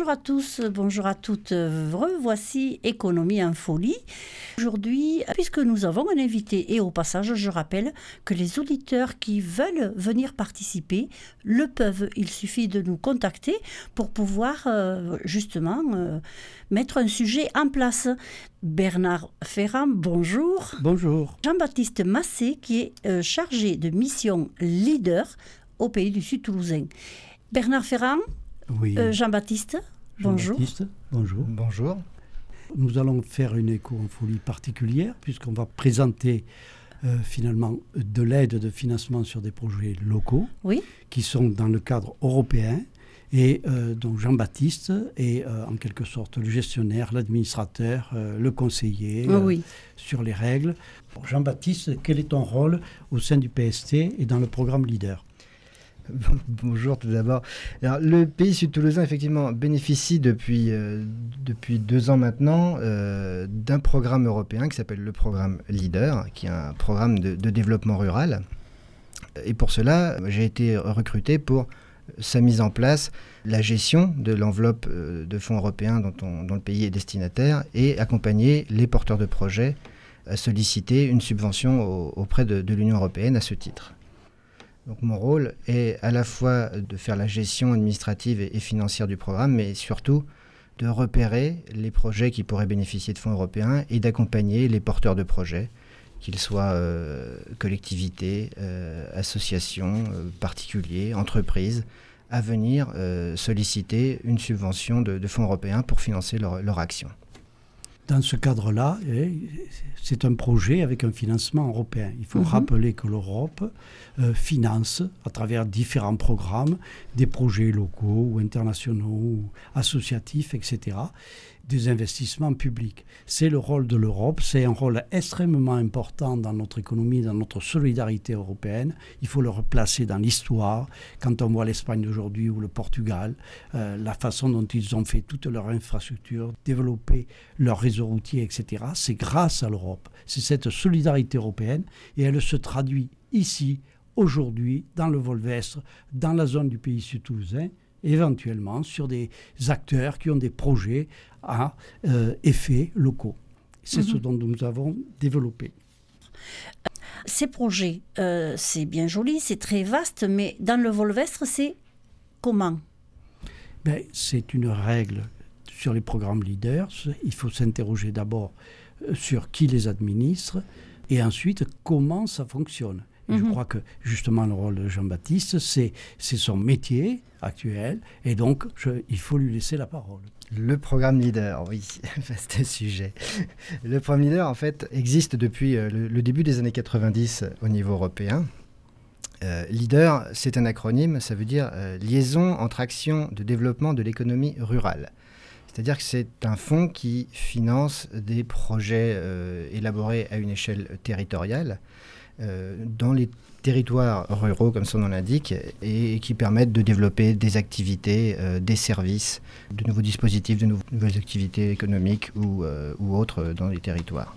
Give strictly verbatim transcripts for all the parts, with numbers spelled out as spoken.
Bonjour à tous, bonjour à toutes. Revoici Économie en folie. Aujourd'hui, puisque nous avons un invité, et au passage, je rappelle que les auditeurs qui veulent venir participer le peuvent. Il suffit de nous contacter pour pouvoir euh, justement euh, mettre un sujet en place. Bernard Ferrand, bonjour. Bonjour. Jean-Baptiste Massé, qui est euh, chargé de mission leader au Pays du Sud toulousain. Bernard Ferrand, oui. euh, Jean-Baptiste, bonjour. Jean-Baptiste, bonjour. Bonjour. Nous allons faire une éco en folie particulière puisqu'on va présenter euh, finalement de l'aide de financement sur des projets locaux oui. qui sont dans le cadre européen. Et euh, donc Jean-Baptiste est euh, en quelque sorte le gestionnaire, l'administrateur, euh, le conseiller euh, oui. sur les règles. Bon, Jean-Baptiste, quel est ton rôle au sein du P S T et dans le programme Leader ? Bonjour tout d'abord. Alors, le Pays Sud Toulousain, effectivement, bénéficie depuis, euh, depuis deux ans maintenant euh, d'un programme européen qui s'appelle le programme Leader, qui est un programme de, de développement rural. Et pour cela, j'ai été recruté pour sa mise en place, la gestion de l'enveloppe euh, de fonds européens dont, on, dont le pays est destinataire et accompagner les porteurs de projets à solliciter une subvention au, auprès de, de l'Union européenne à ce titre. Donc mon rôle est à la fois de faire la gestion administrative et, et financière du programme, mais surtout de repérer les projets qui pourraient bénéficier de fonds européens et d'accompagner les porteurs de projets, qu'ils soient euh, collectivités, euh, associations, euh, particuliers, entreprises, à venir euh, solliciter une subvention de, de fonds européens pour financer leur, leur action. Dans ce cadre-là, c'est un projet avec un financement européen. Il faut mmh. rappeler que l'Europe euh, finance, à travers différents programmes, des projets locaux ou internationaux, ou associatifs, et cetera, des investissements publics. C'est le rôle de l'Europe, c'est un rôle extrêmement important dans notre économie, dans notre solidarité européenne. Il faut le replacer dans l'histoire. Quand on voit l'Espagne d'aujourd'hui ou le Portugal, euh, la façon dont ils ont fait toutes leurs infrastructures, développer leur réseau routier, et cetera, c'est grâce à l'Europe. C'est cette solidarité européenne et elle se traduit ici, aujourd'hui, dans le Volvestre, dans la zone du Pays Sud Toulousain, éventuellement sur des acteurs qui ont des projets à euh, effets locaux. C'est mmh. ce dont nous avons développé. Ces projets, euh, c'est bien joli, c'est très vaste, mais dans le Volvestre, c'est comment ? Ben, c'est une règle sur les programmes Leaders. Il faut s'interroger d'abord sur qui les administre et ensuite comment ça fonctionne. Et mmh. je crois que justement le rôle de Jean-Baptiste, c'est, c'est son métier actuel et donc je, il faut lui laisser la parole. Le programme Leader, oui, vaste sujet. Le programme Leader, en fait, existe depuis euh, le, le début des années quatre-vingt-dix au niveau européen. Euh, Leader, c'est un acronyme, ça veut dire euh, liaison entre actions de développement de l'économie rurale. C'est-à-dire que c'est un fonds qui finance des projets euh, élaborés à une échelle territoriale euh, dans les territoires ruraux, comme son nom l'indique, et, et qui permettent de développer des activités, euh, des services, de nouveaux dispositifs, de nou- nouvelles activités économiques ou, euh, ou autres dans les territoires.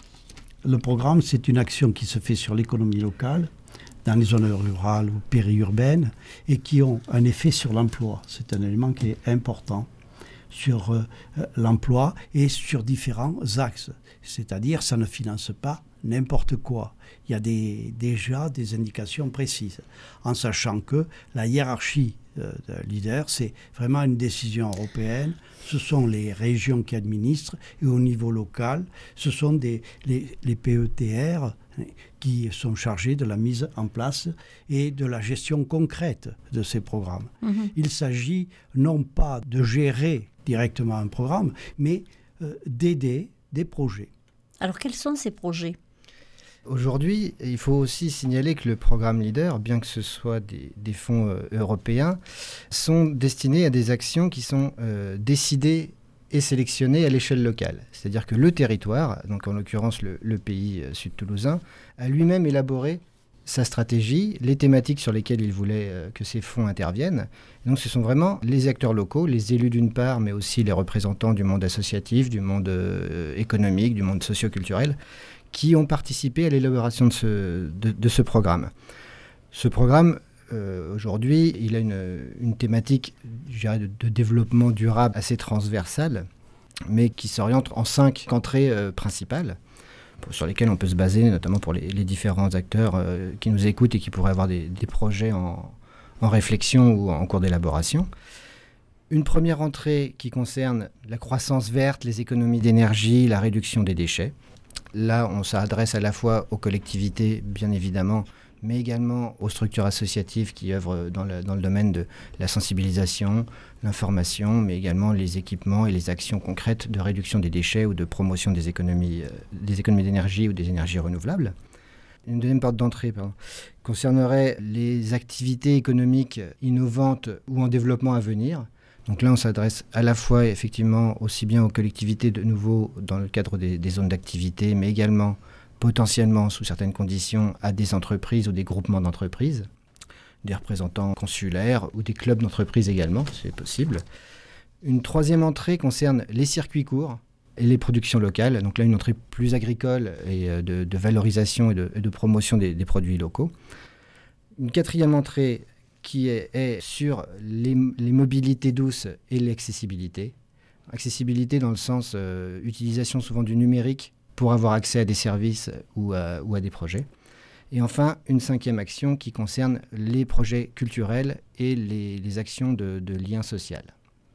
Le programme, c'est une action qui se fait sur l'économie locale, dans les zones rurales ou périurbaines, et qui ont un effet sur l'emploi. C'est un élément qui est important sur euh, l'emploi et sur différents axes. C'est-à-dire, ça ne finance pas n'importe quoi. Il y a des, déjà des indications précises, en sachant que la hiérarchie euh, de Leader, c'est vraiment une décision européenne. Ce sont les régions qui administrent, et au niveau local, ce sont des, les, les P E T R qui sont chargés de la mise en place et de la gestion concrète de ces programmes. Mmh. Il s'agit non pas de gérer directement un programme, mais euh, d'aider des projets. Alors, quels sont ces projets ? Aujourd'hui, il faut aussi signaler que le programme Leader, bien que ce soit des, des fonds euh, européens, sont destinés à des actions qui sont euh, décidées et sélectionnées à l'échelle locale. C'est-à-dire que le territoire, donc en l'occurrence le, le pays euh, sud-toulousain, a lui-même élaboré sa stratégie, les thématiques sur lesquelles il voulait euh, que ces fonds interviennent. Et donc ce sont vraiment les acteurs locaux, les élus d'une part, mais aussi les représentants du monde associatif, du monde euh, économique, du monde socio-culturel, qui ont participé à l'élaboration de ce, de, de ce programme. Ce programme euh, aujourd'hui, il a une, une thématique, je dirais, de, de développement durable assez transversale, mais qui s'oriente en cinq entrées euh, principales, sur lesquelles on peut se baser, notamment pour les, les différents acteurs euh, qui nous écoutent et qui pourraient avoir des, des projets en, en réflexion ou en cours d'élaboration. Une première entrée qui concerne la croissance verte, les économies d'énergie, la réduction des déchets. Là, on s'adresse à la fois aux collectivités, bien évidemment, mais également aux structures associatives qui œuvrent dans le, dans le domaine de la sensibilisation, l'information, mais également les équipements et les actions concrètes de réduction des déchets ou de promotion des économies, euh, des économies d'énergie ou des énergies renouvelables. Une deuxième porte d'entrée pardon, concernerait les activités économiques innovantes ou en développement à venir. Donc là, on s'adresse à la fois effectivement aussi bien aux collectivités de nouveau dans le cadre des, des zones d'activité, mais également potentiellement, sous certaines conditions, à des entreprises ou des groupements d'entreprises, des représentants consulaires ou des clubs d'entreprises également, c'est possible. Une troisième entrée concerne les circuits courts et les productions locales. Donc là, une entrée plus agricole et de, de valorisation et de, et de promotion des, des produits locaux. Une quatrième entrée qui est, est sur les, les mobilités douces et l'accessibilité. Accessibilité dans le sens euh, utilisation souvent du numérique pour avoir accès à des services ou à, ou à des projets. Et enfin, une cinquième action qui concerne les projets culturels et les, les actions de, de lien social.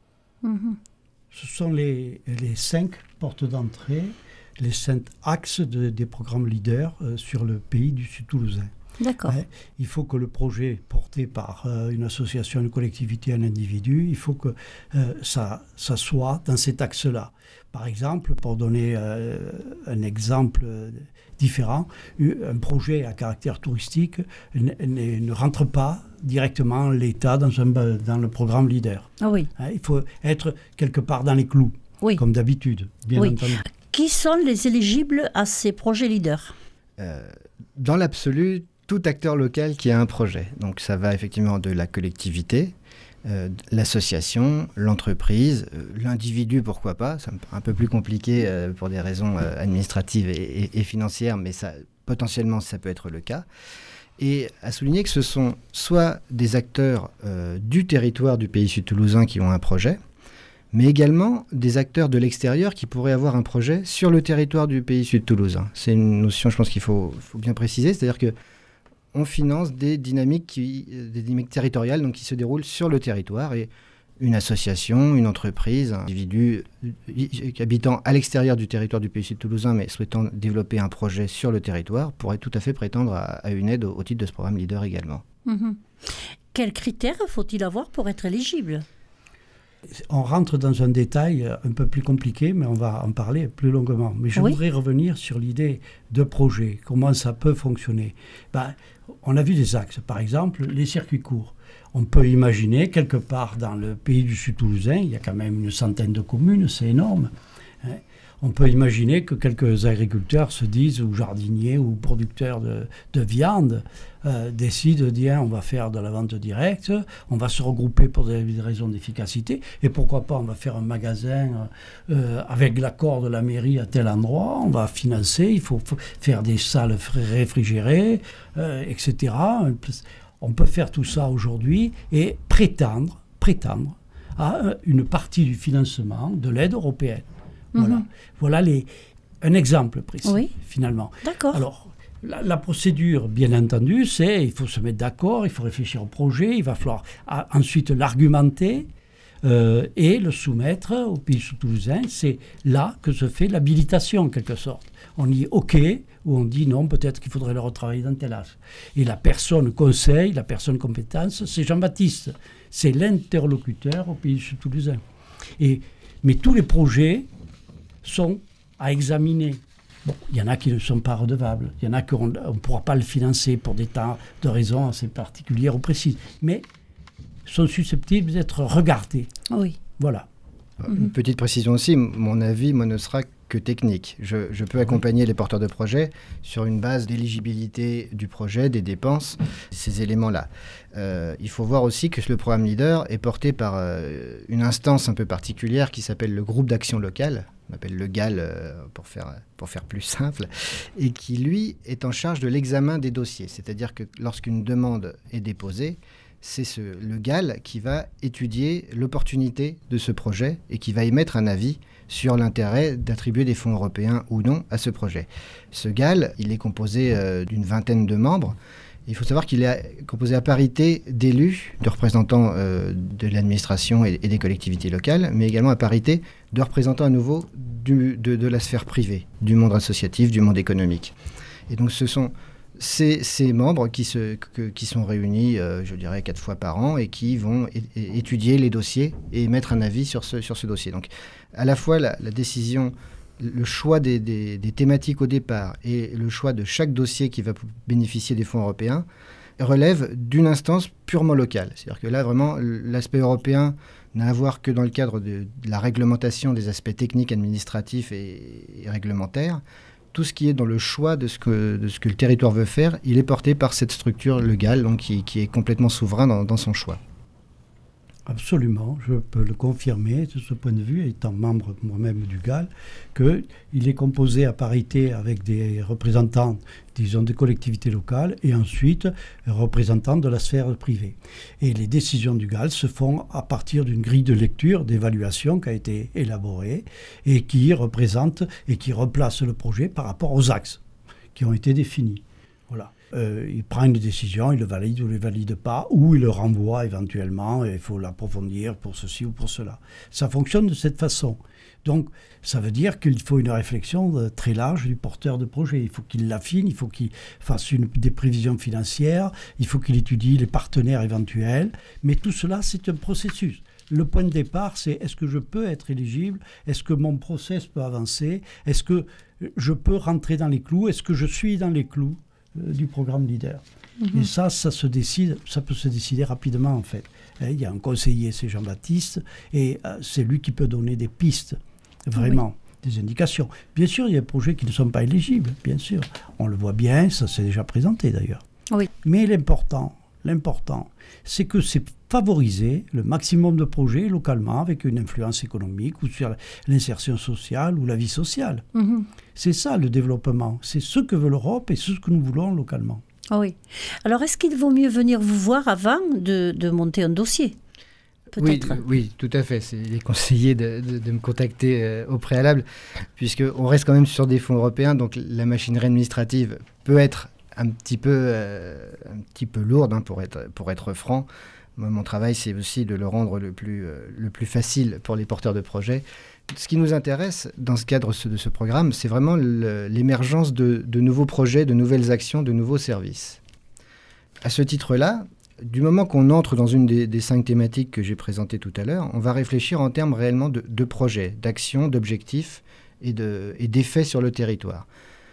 Mmh. Ce sont les, les cinq portes d'entrée, les cinq axes de, des programmes leaders euh, sur le pays du Sud toulousain. D'accord. Ouais, il faut que le projet porté par euh, une association, une collectivité, un individu, il faut que euh, ça, ça soit dans cet axe-là. Par exemple, pour donner euh, un exemple euh, différent, un projet à caractère touristique ne, ne, ne rentre pas directement l'État dans, un, dans le programme leader. Ah oui. Hein, il faut être quelque part dans les clous, oui. comme d'habitude, bien oui. entendu. Qui sont les éligibles à ces projets leaders ? euh, Dans l'absolu, tout acteur local qui a un projet. Donc ça va effectivement de la collectivité, euh, l'association, l'entreprise, euh, l'individu, pourquoi pas. C'est un peu plus compliqué euh, pour des raisons euh, administratives et, et, et financières, mais ça, potentiellement ça peut être le cas. Et à souligner que ce sont soit des acteurs euh, du territoire du pays sud toulousain qui ont un projet, mais également des acteurs de l'extérieur qui pourraient avoir un projet sur le territoire du pays sud toulousain. C'est une notion, je pense qu'il faut, faut bien préciser, c'est-à-dire que on finance des dynamiques, qui, des dynamiques territoriales donc, qui se déroulent sur le territoire. Et une association, une entreprise, un individu habitant à l'extérieur du territoire du pays sud toulousain, mais souhaitant développer un projet sur le territoire, pourrait tout à fait prétendre à, à une aide au, au titre de ce programme Leader également. Mmh. Quels critères faut-il avoir pour être éligible ? On rentre dans un détail un peu plus compliqué, mais on va en parler plus longuement. Mais je oui. voudrais revenir sur l'idée de projet, comment ça peut fonctionner. Ben, on a vu des axes, par exemple les circuits courts. On peut imaginer quelque part dans le pays du Sud toulousain, il y a quand même une centaine de communes, c'est énorme. Hein. On peut imaginer que quelques agriculteurs se disent, ou jardiniers, ou producteurs de, de viande, euh, décident de dire on va faire de la vente directe, on va se regrouper pour des, des raisons d'efficacité, et pourquoi pas on va faire un magasin euh, avec l'accord de la mairie à tel endroit, on va financer, il faut f- faire des salles réfrigérées, euh, et cetera. On peut faire tout ça aujourd'hui et prétendre, prétendre à une partie du financement de l'aide européenne. Voilà, mmh. voilà les, un exemple précis, oui. finalement. D'accord. Alors, la, la procédure, bien entendu, c'est il faut se mettre d'accord, il faut réfléchir au projet, il va falloir a, ensuite l'argumenter euh, et le soumettre au pays sud-toulousain. C'est là que se fait l'habilitation, en quelque sorte. On dit OK, ou on dit non, peut-être qu'il faudrait le retravailler dans tel âge. Et la personne conseil, la personne compétence, c'est Jean-Baptiste. C'est l'interlocuteur au pays sud-toulousain. Et, mais tous les projets sont à examiner. Bon, il y en a qui ne sont pas redevables, il y en a qu'on ne pourra pas le financer pour des tas de raisons assez particulières ou précises, mais sont susceptibles d'être regardés. Oui. Voilà. Une petite précision aussi, mon avis, moi, ne sera que technique. Je, je peux accompagner les porteurs de projets sur une base d'éligibilité du projet, des dépenses, ces éléments-là. Euh, il faut voir aussi que le programme Leader est porté par euh, une instance un peu particulière qui s'appelle le groupe d'action locale, on appelle le G A L euh, pour faire, pour faire plus simple, et qui, lui, est en charge de l'examen des dossiers. C'est-à-dire que lorsqu'une demande est déposée, c'est ce, le G A L qui va étudier l'opportunité de ce projet et qui va émettre un avis sur l'intérêt d'attribuer des fonds européens ou non à ce projet. Ce G A L, il est composé euh, d'une vingtaine de membres. Il faut savoir qu'il est composé à parité d'élus, de représentants euh, de l'administration et, et des collectivités locales, mais également à parité de représentants à nouveau du, de, de la sphère privée, du monde associatif, du monde économique. Et donc ce sont ces, ces membres qui, se, que, qui sont réunis, euh, je dirais, quatre fois par an et qui vont é- étudier les dossiers et émettre un avis sur ce, sur ce dossier. Donc à la fois la, la décision... le choix des, des, des thématiques au départ et le choix de chaque dossier qui va bénéficier des fonds européens relève d'une instance purement locale. C'est-à-dire que là, vraiment, l'aspect européen n'a à voir que dans le cadre de, de la réglementation des aspects techniques, administratifs et, et réglementaires. Tout ce qui est dans le choix de ce, que, de ce que le territoire veut faire, il est porté par cette structure légale donc qui, qui est complètement souverain dans, dans son choix. Absolument, je peux le confirmer de ce point de vue, étant membre moi-même du G A L, qu'il est composé à parité avec des représentants, disons, des collectivités locales et ensuite représentants de la sphère privée. Et les décisions du G A L se font à partir d'une grille de lecture, d'évaluation qui a été élaborée et qui représente et qui replace le projet par rapport aux axes qui ont été définis. Voilà. Euh, il prend une décision, il le valide ou ne le valide pas, ou il le renvoie éventuellement, et il faut l'approfondir pour ceci ou pour cela. Ça fonctionne de cette façon. Donc, ça veut dire qu'il faut une réflexion très large du porteur de projet. Il faut qu'il l'affine, il faut qu'il fasse une, des prévisions financières, il faut qu'il étudie les partenaires éventuels, mais tout cela, c'est un processus. Le point de départ, c'est est-ce que je peux être éligible? Est-ce que mon process peut avancer? Est-ce que je peux rentrer dans les clous? Est-ce que je suis dans les clous du programme Leader. Mmh. Et ça, ça se décide, ça peut se décider rapidement en fait. Il y a un conseiller, c'est Jean-Baptiste, et euh, c'est lui qui peut donner des pistes, vraiment, oui. Des indications. Bien sûr, il y a des projets qui ne sont pas éligibles, bien sûr. On le voit bien, ça s'est déjà présenté d'ailleurs. Oui. Mais l'important, l'important, c'est que c'est favoriser le maximum de projets localement avec une influence économique ou sur l'insertion sociale ou la vie sociale. Mmh. C'est ça le développement. C'est ce que veut l'Europe et ce que nous voulons localement. Ah oui. Alors, est-ce qu'il vaut mieux venir vous voir avant de, de monter un dossier ? Peut-être. Oui, oui, tout à fait. C'est les conseillers de, de, de me contacter euh, au préalable, puisqu'on reste quand même sur des fonds européens, donc la machinerie administrative peut être un petit peu, euh, un petit peu lourde, hein, pour être, pour être franc. Moi, mon travail, c'est aussi de le rendre le plus, euh, le plus facile pour les porteurs de projets. Ce qui nous intéresse dans ce cadre de ce programme, c'est vraiment le, l'émergence de, de nouveaux projets, de nouvelles actions, de nouveaux services. À ce titre-là, du moment qu'on entre dans une des, des cinq thématiques que j'ai présentées tout à l'heure, on va réfléchir en termes réellement de, de projets, d'actions, d'objectifs et, de, et d'effets sur le territoire.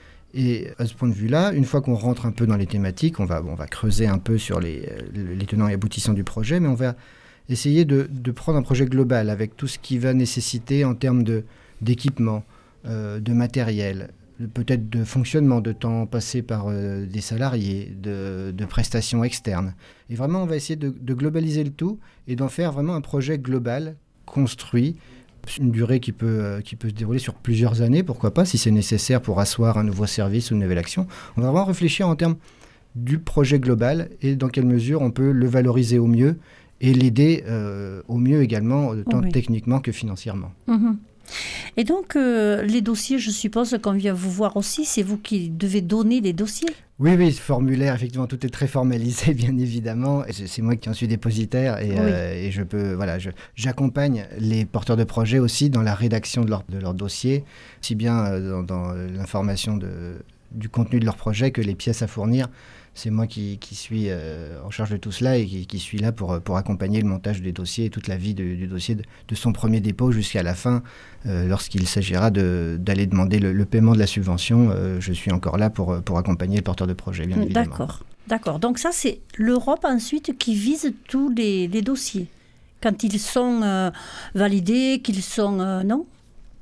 Et à ce point de vue-là, une fois qu'on rentre un peu dans les thématiques, on va, on va creuser un peu sur les, les tenants et aboutissants du projet, mais on va essayer de, de prendre un projet global avec tout ce qui va nécessiter en termes de, d'équipement, euh, de matériel, peut-être de fonctionnement, de temps passé par euh, des salariés, de, de prestations externes. Et vraiment, on va essayer de, de globaliser le tout et d'en faire vraiment un projet global, construit, une durée qui peut, euh, qui peut se dérouler sur plusieurs années, pourquoi pas, si c'est nécessaire pour asseoir un nouveau service ou une nouvelle action. On va vraiment réfléchir en termes du projet global et dans quelle mesure on peut le valoriser au mieux et l'aider euh, au mieux également, tant oui. techniquement que financièrement. Mmh. Et donc, euh, les dossiers, je suppose qu'on vient vous voir aussi, c'est vous qui devez donner les dossiers ? Oui, oui, ce formulaire, effectivement, tout est très formalisé, bien évidemment. Et c'est moi qui en suis dépositaire et, oui. euh, et je peux, voilà, je, j'accompagne les porteurs de projets aussi dans la rédaction de leur, de leur dossier, aussi bien euh, dans, dans l'information de, du contenu de leur projet que les pièces à fournir. C'est moi qui, qui suis euh, en charge de tout cela et qui, qui suis là pour, pour accompagner le montage des dossiers et toute la vie de, du dossier, de, de son premier dépôt jusqu'à la fin. Euh, lorsqu'il s'agira de, d'aller demander le, le paiement de la subvention, euh, je suis encore là pour, pour accompagner le porteur de projet, bien évidemment. D'accord, d'accord. Donc ça, c'est l'Europe ensuite qui vise tous les, les dossiers, quand ils sont euh, validés, qu'ils sont... Euh, non ?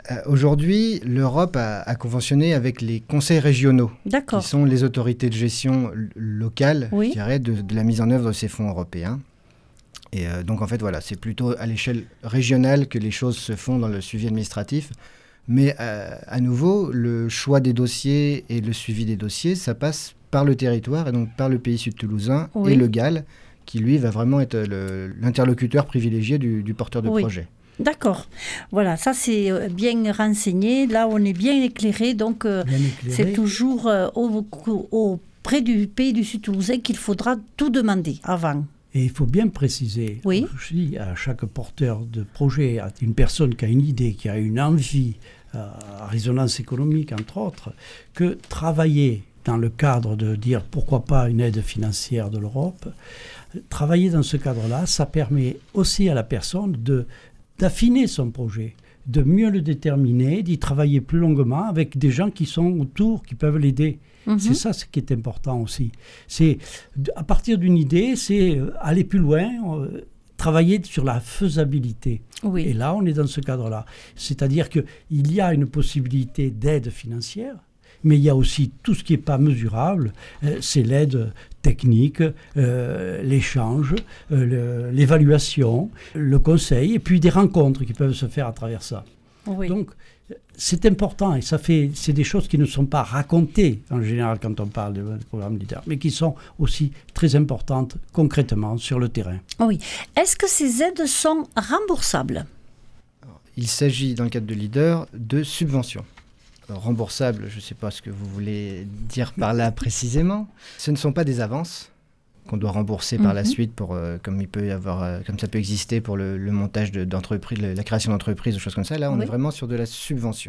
Euh, aujourd'hui, l'Europe a, a conventionné avec les conseils régionaux, D'accord. qui sont les autorités de gestion l- locales, Oui. je dirais, de, de la mise en œuvre de ces fonds européens. Et euh, donc, en fait, voilà, c'est plutôt à l'échelle régionale que les choses se font dans le suivi administratif. Mais euh, à nouveau, le choix des dossiers et le suivi des dossiers, ça passe par le territoire, et donc par le Pays Sud Toulousain Oui. et le G A L, qui lui va vraiment être le- l'interlocuteur privilégié du, du porteur de Oui. projet. D'accord. Voilà, ça c'est euh, bien renseigné. Là, on est bien éclairé. Donc, euh, Bien éclairé. c'est toujours euh, au- auprès du Pays du Sud Toulousain qu'il faudra tout demander avant. Et il faut bien préciser, Oui. je dis à chaque porteur de projet, à une personne qui a une idée, qui a une envie, euh, à résonance économique entre autres, que travailler dans le cadre de dire pourquoi pas une aide financière de l'Europe, travailler dans ce cadre-là, ça permet aussi à la personne de, d'affiner son projet, de mieux le déterminer, d'y travailler plus longuement avec des gens qui sont autour, qui peuvent l'aider. Mhm. C'est ça ce qui est important aussi. C'est, d- à partir d'une idée, c'est euh, aller plus loin, euh, travailler sur la faisabilité. Oui. Et là, on est dans ce cadre-là. C'est-à-dire qu'il y a une possibilité d'aide financière, mais il y a aussi tout ce qui n'est pas mesurable. Euh, c'est l'aide technique, euh, l'échange, euh, le- l'évaluation, le conseil, et puis des rencontres qui peuvent se faire à travers ça. Oui. Donc, c'est important et ça fait, c'est des choses qui ne sont pas racontées en général quand on parle de, de programme leader, mais qui sont aussi très importantes concrètement sur le terrain. Oui. Est-ce que ces aides sont remboursables? Il s'agit, dans le cadre de Leader, de subventions. Alors, remboursables, je ne sais pas ce que vous voulez dire par là précisément. Ce ne sont pas des avances qu'on doit rembourser par la Mhm. suite, pour, euh, comme, il peut y avoir, euh, comme ça peut exister pour le, le montage de- d'entreprises, le- la création d'entreprises, ou choses comme ça. Là, on Oui. est vraiment sur de la subvention.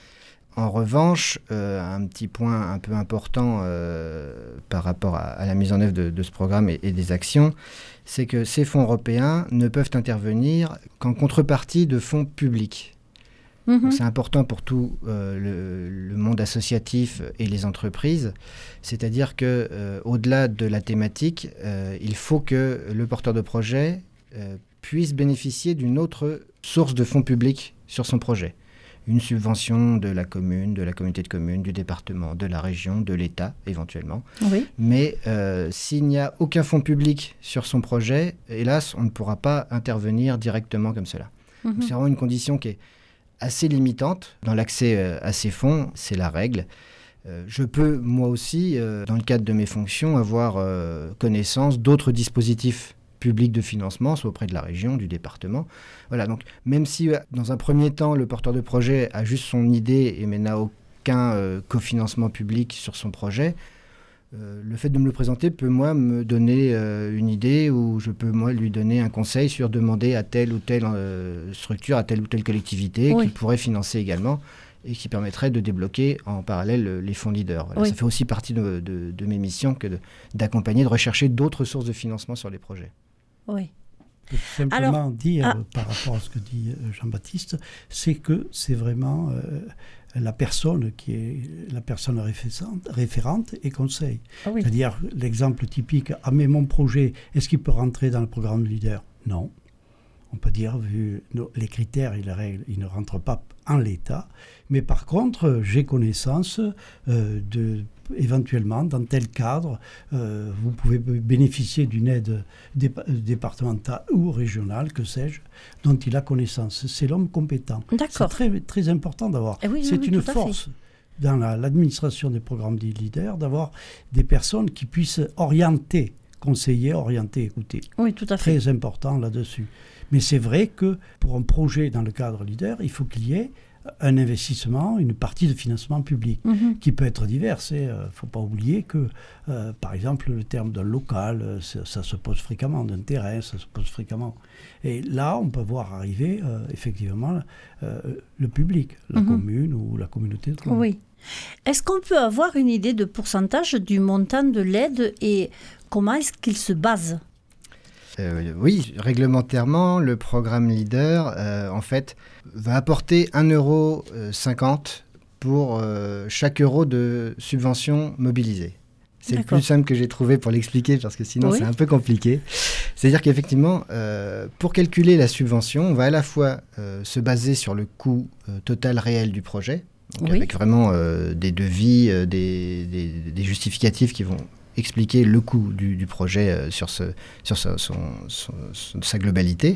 En revanche, euh, un petit point un peu important euh, par rapport à, à la mise en œuvre de, de ce programme et, et des actions, c'est que ces fonds européens ne peuvent intervenir qu'en contrepartie de fonds publics. Mhm. Donc, c'est important pour tout euh, le, le monde associatif et les entreprises. C'est-à-dire que euh, au-delà de la thématique, euh, il faut que le porteur de projet euh, puisse bénéficier d'une autre source de fonds publics sur son projet. Une subvention de la commune, de la communauté de communes, du département, de la région, de l'État éventuellement. Oui. Mais euh, s'il n'y a aucun fonds public sur son projet, hélas, on ne pourra pas intervenir directement comme cela. Mhm. Donc, c'est vraiment une condition qui est assez limitante dans l'accès euh, à ces fonds, c'est la règle. Euh, je peux, moi aussi, euh, dans le cadre de mes fonctions, avoir euh, connaissance d'autres dispositifs publics de financement, soit auprès de la région, du département. Voilà, donc même si, euh, dans un premier temps, le porteur de projet a juste son idée et mais n'a aucun euh, cofinancement public sur son projet, Euh, le fait de me le présenter peut, moi, me donner euh, une idée, ou je peux, moi, lui donner un conseil sur demander à telle ou telle euh, structure, à telle ou telle collectivité, Oui. qui pourrait financer également et qui permettrait de débloquer en parallèle euh, les fonds leaders. Voilà, Oui. ça fait aussi partie de, de- de mes missions que de- d'accompagner, de rechercher d'autres sources de financement sur les projets. Oui. Je peux simplement Alors, dire, ah. euh, par rapport à ce que dit euh, Jean-Baptiste, c'est que c'est vraiment euh, la personne qui est la personne référente, référente et conseil. Ah oui. C'est-à-dire l'exemple typique, ah mais mon projet, est-ce qu'il peut rentrer dans le programme leader? Non. On peut dire, vu nos- les critères et les règles, il ne rentre pas en l'état. Mais par contre, j'ai connaissance euh, de, éventuellement, dans tel cadre, euh, vous pouvez b- bénéficier d'une aide dépa- départementale ou régionale, que sais-je, dont il a connaissance. C'est l'homme compétent. C'est D'accord. très, très important d'avoir. Eh oui, oui, C'est oui, une tout à force dans la- l'administration des programmes des leaders d'avoir des personnes qui puissent orienter, conseiller, orienter, écouter. Oui, tout à fait. Très important là-dessus. Mais c'est vrai que pour un projet dans le cadre leader, il faut qu'il y ait un investissement, une partie de financement public, Mhm. qui peut être diverse. Il ne faut pas oublier que, euh, par exemple, le terme d'un local, euh, ça, ça se pose fréquemment, d'un terrain, ça se pose fréquemment. Et là, on peut voir arriver, euh, effectivement, euh, le public, la Mhm. commune ou la communauté de communes. Oui. Est-ce qu'on peut avoir une idée de pourcentage du montant de l'aide et comment est-ce qu'il se base? Euh, oui, réglementairement, le programme Leader, euh, en fait, va apporter un euro cinquante pour euh, chaque euro de subvention mobilisée. C'est le D'accord. plus simple que j'ai trouvé pour l'expliquer, parce que sinon Oui. c'est un peu compliqué. C'est-à-dire qu'effectivement, euh, pour calculer la subvention, on va à la fois euh, se baser sur le coût euh, total réel du projet, donc oui. avec vraiment euh, des devis, euh, des, des, des justificatifs qui vont expliquer le coût du, du projet euh, sur, ce, sur sa, son, son, son, sa globalité,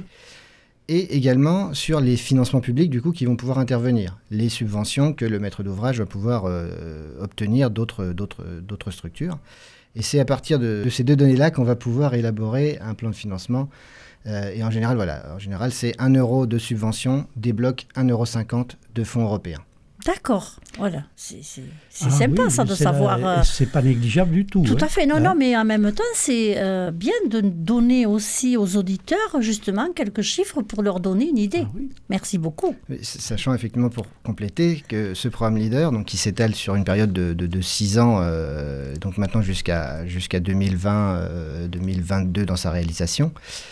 et également sur les financements publics du coup, qui vont pouvoir intervenir, les subventions que le maître d'ouvrage va pouvoir euh, obtenir d'autres, d'autres, d'autres structures. Et c'est à partir de, de ces deux données-là qu'on va pouvoir élaborer un plan de financement. Euh, et en général, voilà, en général, c'est un euro de subvention débloque un euro cinquante de fonds européens. D'accord, voilà, c'est, c'est, c'est ah sympa oui, ça de savoir... La, euh, c'est pas négligeable du tout. Tout hein. à fait, non, hein? non, mais en même temps, c'est euh, bien de donner aussi aux auditeurs, justement, quelques chiffres pour leur donner une idée. Ah oui. Merci beaucoup. Sachant effectivement, pour compléter, que ce programme Leader, donc, qui s'étale sur une période de, de, de six ans, euh, donc maintenant jusqu'à, jusqu'à deux mille vingt, euh, deux mille vingt-deux dans sa réalisation,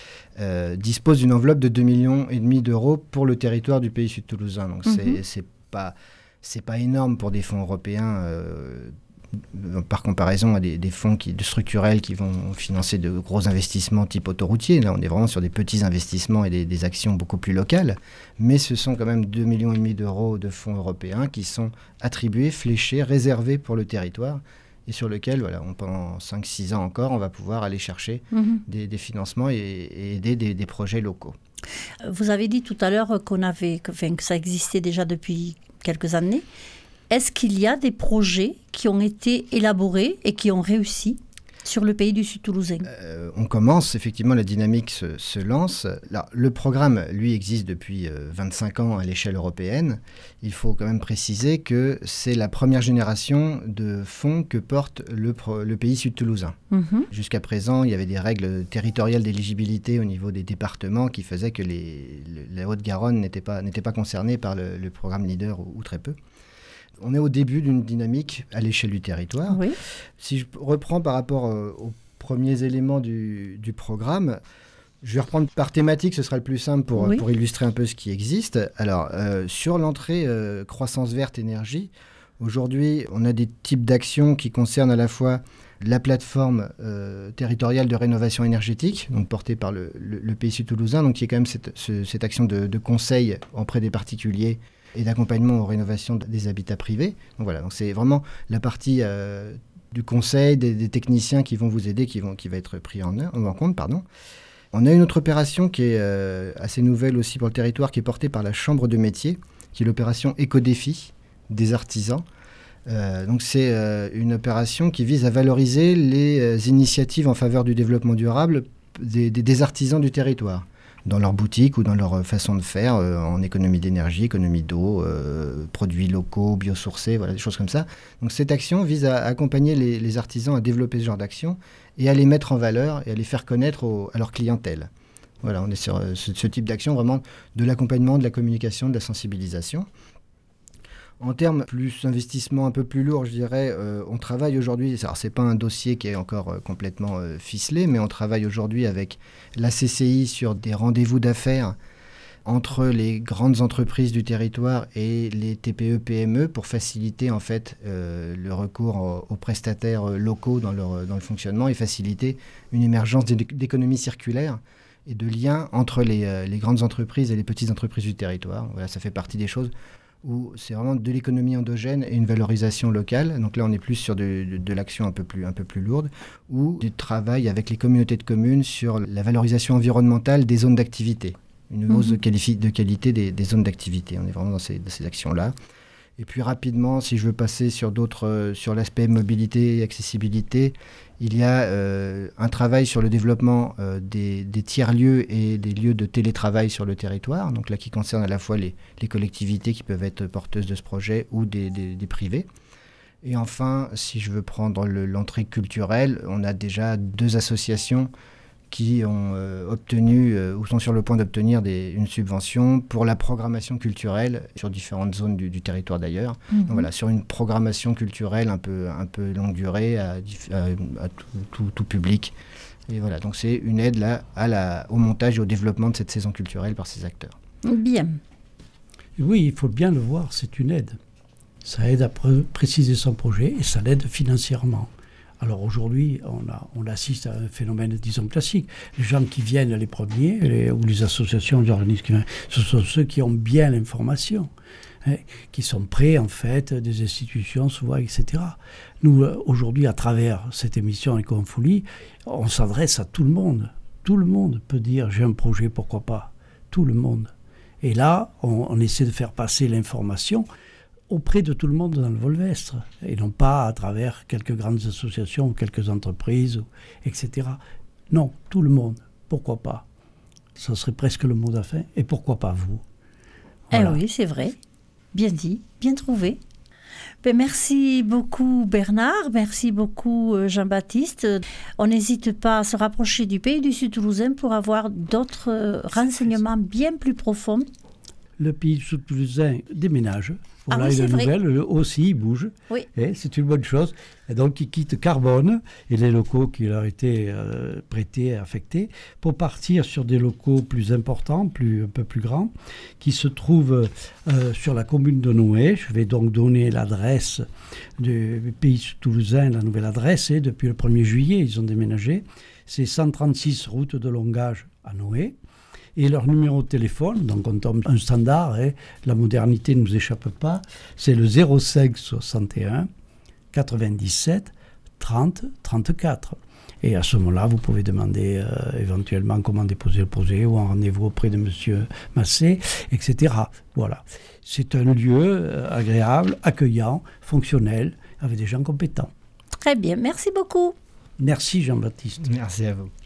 euh, dispose d'une enveloppe de deux virgule cinq millions d'euros pour le territoire du Pays Sud Toulousain. Donc mm-hmm. c'est, c'est pas... C'est pas énorme pour des fonds européens, euh, par comparaison à des, des fonds qui, de structurels qui vont financer de gros investissements type autoroutier. Là, on est vraiment sur des petits investissements et des, des actions beaucoup plus locales. Mais ce sont quand même deux virgule cinq millions d'euros de fonds européens qui sont attribués, fléchés, réservés pour le territoire et sur lequel, voilà, on, pendant cinq six ans encore, on va pouvoir aller chercher mmh. des, des financements et, et aider des, des projets locaux. Vous avez dit tout à l'heure qu'on avait, que, enfin, que ça existait déjà depuis quelques années. Est-ce qu'il y a des projets qui ont été élaborés et qui ont réussi sur le Pays du Sud Toulousain ? euh, On commence, effectivement, la dynamique se, se lance. Là, le programme, lui, existe depuis euh, vingt-cinq ans à l'échelle européenne. Il faut quand même préciser que c'est la première génération de fonds que porte le, le Pays Sud Toulousain. Mmh. Jusqu'à présent, il y avait des règles territoriales d'éligibilité au niveau des départements qui faisaient que les, le, la Haute-Garonne n'était pas, n'était pas concernée par le, le programme Leader ou, ou très peu. On est au début d'une dynamique à l'échelle du territoire. Oui. Si je reprends par rapport euh, aux premiers éléments du, du programme, je vais reprendre par thématique, ce sera le plus simple pour, oui. pour illustrer un peu ce qui existe. Alors, euh, sur l'entrée euh, croissance verte énergie, aujourd'hui, on a des types d'actions qui concernent à la fois la plateforme euh, territoriale de rénovation énergétique, donc portée par le, le, le Pays Sud Toulousain, donc qui est quand même cette, ce, cette action de, de conseil auprès des particuliers et d'accompagnement aux rénovations des habitats privés. Donc voilà, donc c'est vraiment la partie euh, du conseil, des, des techniciens qui vont vous aider, qui, vont, qui va être pris en, en compte. Pardon. On a une autre opération qui est euh, assez nouvelle aussi pour le territoire, qui est portée par la Chambre de métier, qui est l'opération Éco-défi des artisans. Euh, donc c'est euh, une opération qui vise à valoriser les euh, initiatives en faveur du développement durable des, des, des artisans du territoire, dans leur boutique ou dans leur façon de faire, euh, en économie d'énergie, économie d'eau, euh, produits locaux, biosourcés, voilà, des choses comme ça. Donc cette action vise à accompagner les, les artisans à développer ce genre d'action et à les mettre en valeur et à les faire connaître au, à leur clientèle. Voilà, on est sur euh, ce, ce type d'action, vraiment de l'accompagnement, de la communication, de la sensibilisation. En termes plus investissement un peu plus lourd, je dirais, euh, on travaille aujourd'hui, alors c'est pas un dossier qui est encore euh, complètement euh, ficelé, mais on travaille aujourd'hui avec la C C I sur des rendez-vous d'affaires entre les grandes entreprises du territoire et les T P E P M E pour faciliter en fait euh, le recours aux, aux prestataires locaux dans, leur, dans le fonctionnement et faciliter une émergence d'économie circulaire et de liens entre les, euh, les grandes entreprises et les petites entreprises du territoire. Voilà, ça fait partie des choses où c'est vraiment de l'économie endogène et une valorisation locale. Donc là, on est plus sur de, de, de l'action un peu plus, un peu plus lourde, ou du travail avec les communautés de communes sur la valorisation environnementale des zones d'activité, une hausse mmh. de, quali- de qualité des, des zones d'activité. On est vraiment dans ces, dans ces actions-là. Et puis rapidement, si je veux passer sur d'autres, euh, sur l'aspect mobilité et accessibilité, il y a euh, un travail sur le développement euh, des, des tiers-lieux et des lieux de télétravail sur le territoire, donc là qui concerne à la fois les, les collectivités qui peuvent être porteuses de ce projet ou des, des, des privés. Et enfin, si je veux prendre le, l'entrée culturelle, on a déjà deux associations qui ont euh, obtenu euh, ou sont sur le point d'obtenir des, une subvention pour la programmation culturelle sur différentes zones du, du territoire d'ailleurs. Mmh. Donc voilà, sur une programmation culturelle un peu, un peu longue durée à, à, à tout, tout, tout public. Et voilà, donc c'est une aide là, à la, au montage et au développement de cette saison culturelle par ces acteurs. Bien. Oui, il faut bien le voir, c'est une aide. Ça aide à pr- préciser son projet et ça l'aide financièrement. Alors aujourd'hui, on, a, on assiste à un phénomène, disons, classique. Les gens qui viennent les premiers, les, ou les associations, les organismes qui viennent, ce sont ceux qui ont bien l'information, hein, qui sont prêts, en fait, des institutions, souvent, et cetera. Nous, aujourd'hui, à travers cette émission Éco-Folie, on s'adresse à tout le monde. Tout le monde peut dire « j'ai un projet, pourquoi pas ?» Tout le monde. Et là, on, on essaie de faire passer l'information auprès de tout le monde dans le Volvestre, et non pas à travers quelques grandes associations ou quelques entreprises, ou, et cetera. Non, tout le monde. Pourquoi pas? Ça serait presque le mot de la fin. Et pourquoi pas vous? Voilà. Eh oui, c'est vrai. Bien dit, bien trouvé. Ben, merci beaucoup Bernard, merci beaucoup Jean-Baptiste. On n'hésite pas à se rapprocher du Pays du Sud Toulousain pour avoir d'autres renseignements bien plus profonds. Le Pays du Sud Toulousain déménage. Voilà, ah oui, et la vrai. nouvelle aussi, il bouge. Oui. Et c'est une bonne chose. Et donc, il quitte Carbone et les locaux qui leur étaient euh, prêtés, affectés, pour partir sur des locaux plus importants, plus, un peu plus grands, qui se trouvent euh, sur la commune de Noé. Je vais donc donner l'adresse du Pays Sud Toulousain, la nouvelle adresse. Et depuis le premier juillet, ils ont déménagé. C'est cent trente-six route de Longage à Noé. Et leur numéro de téléphone, donc on tombe un standard, hein, la modernité ne nous échappe pas, c'est le zéro cinq soixante et un quatre-vingt-dix-sept trente trente-quatre. Et à ce moment-là, vous pouvez demander euh, éventuellement comment déposer le projet ou un rendez-vous auprès de M. Massé, et cetera. Voilà. C'est un lieu euh, agréable, accueillant, fonctionnel, avec des gens compétents. Très bien, merci beaucoup. Merci Jean-Baptiste. Merci à vous.